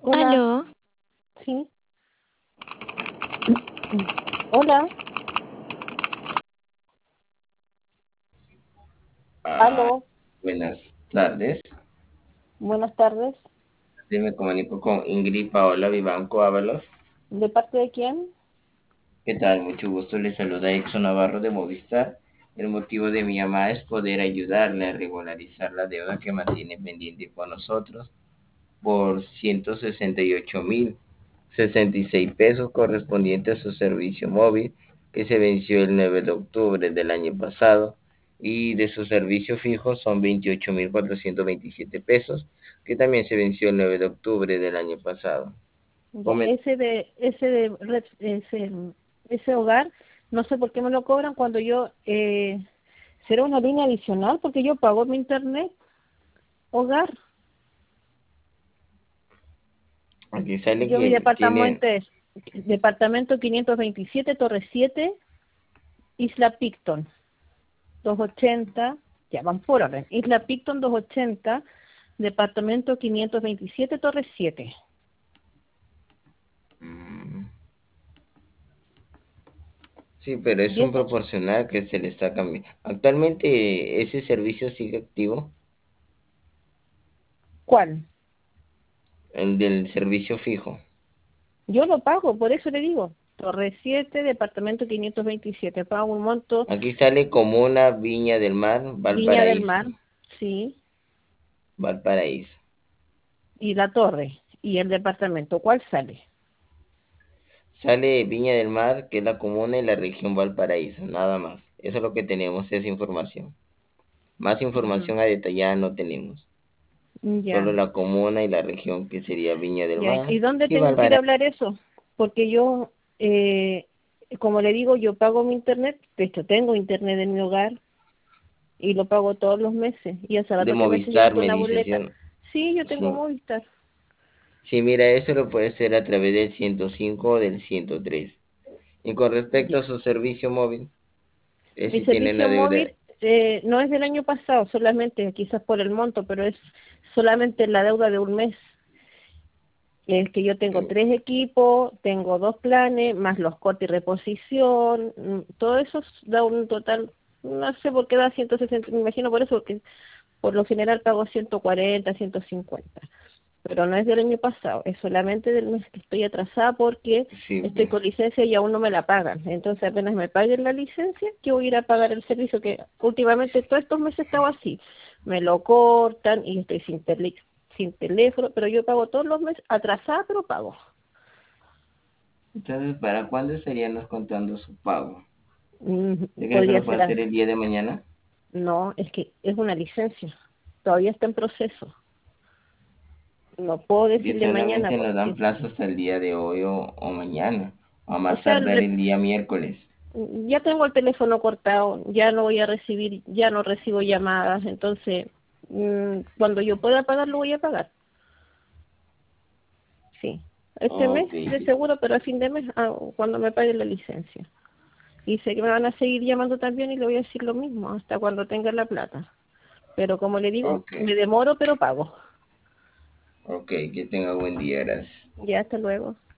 Hola, Aló, sí. Hola, Ah, aló, buenas tardes. buenas tardes. Sí, me comunico con Ingrid Paola Vivanco Ábalos. ¿De parte de quién? ¿Qué tal? Mucho gusto. Le saluda Exxon Navarro de Movistar. El motivo de mi llamada es poder ayudarle a regularizar la deuda que mantiene pendiente con nosotros por 168,066 pesos correspondiente a su servicio móvil que se venció el 9 de octubre del año pasado, y de su servicio fijo son 28,427 pesos que también se venció el 9 de octubre del año pasado. Ya, Comen- ese hogar, no sé por qué me lo cobran cuando será una línea adicional porque yo pago mi internet hogar. Aquí sale Yo mi que departamento tiene es departamento 527, Torre 7, Isla Picton, 280, ya van por orden. Isla Picton 280, departamento 527, Torre 7. mm, sí, pero es Y un ese, proporcional que se le está cambiando. Actualmente ese servicio sigue activo, ¿cuál? el del servicio fijo. Yo lo pago, por eso le digo. Torre 7, departamento 527. Pago un monto, Aquí sale Comuna Viña del Mar, Viña del Valparaíso. Mar, sí, Valparaíso. y la torre, y el departamento. ¿Cuál sale? Sale Viña del Mar, que es la comuna, y la región Valparaíso, nada más. Eso es lo que tenemos, esa información. Más Mm, información a detallar no tenemos. Solo ya, la comuna y la región, que sería Viña del ya. ¿Y Mar dónde y tengo que ir a Valparaíso. hablar eso? Porque yo, como le digo, yo pago mi internet. De hecho, tengo internet en mi hogar y lo pago todos los meses. Y hace De rato que me está Movistar, llegando me una dice, ¿sí? boleta. Sí, yo tengo Sí. Movistar. Sí, mira, eso lo puede hacer a través del 105 o del 103. Y con respecto a Ya. su servicio móvil, Mi si tiene servicio una móvil deuda no es del año pasado, solamente quizás por el monto, pero es solamente la deuda de un mes. Es que yo tengo mm, 3 equipos, tengo 2 planes, más los cortes y reposición, todo eso da un total, no sé por qué da 160, me imagino por eso, porque por lo general pago 140, 150, pero no es del año pasado, es solamente del mes que estoy atrasada porque sí, estoy con licencia y aún no me la pagan. Entonces apenas me paguen la licencia, yo voy a ir a pagar el servicio que últimamente todos estos meses estaba así. Me lo cortan y estoy sin teléfono, pero yo pago todos los meses, atrasada, pero pago. entonces, ¿para cuándo estaríamos contando su pago? ¿Usted cree que Podría lo puede ser, hacer el día de mañana? no, es que es una licencia, todavía está en proceso. No puedo Que decirle mañana solamente nos dan porque, plazo hasta el día de hoy o mañana, o a o más sea, tardar el día miércoles. ya tengo el teléfono cortado, ya no voy a recibir, ya no recibo llamadas, entonces cuando yo pueda pagar lo voy a pagar, sí. Este mes Ok, de seguro, pero a fin de mes cuando me pague la licencia. Y sé que me van a seguir llamando también y le voy a decir lo mismo hasta cuando tenga la plata. Pero como le digo, ok, me demoro pero pago. ok, que tenga buen día, gracias. Ya, hasta luego.